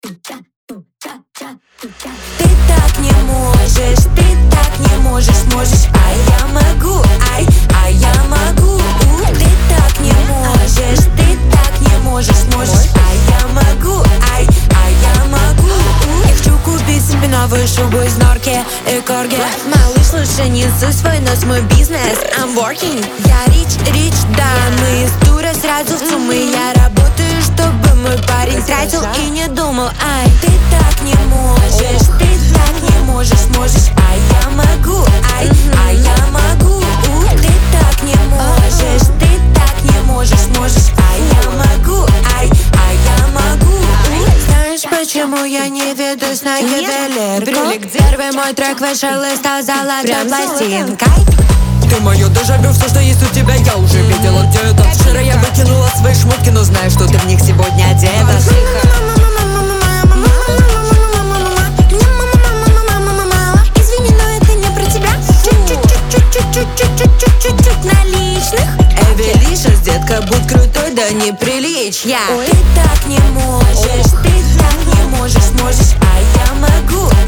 Ты так не можешь, можешь, а я могу, а я могу. Ты так не можешь, можешь, а я могу, а я могу. Я хочу купить себе новую шубу из норки и корги. Малыш, слушай, не суй свой нос, мой бизнес, I'm working. Я рич, да, мы из тура сразу в суммы. Я работаю, чтобы мой парень тратил и не думал. Ай, ты так не можешь, можешь, а я могу, а я могу. Ты так не можешь, можешь, а я могу, а я могу. Знаешь, почему я не ведусь на ювелирку? Первый мой трек вышел и стал золотой пластинкой. Ты мое дежавю, все, что есть у тебя, я уже видела где-то. Вчера я выкинула свои шмотки, но знаю, что ты в них сегодня одета. Извини, но это не про тебя. Чуть-чуть наличных. Эвелишес, детка, будь крутой, да неприличья. Ты так не можешь, можешь, а я могу,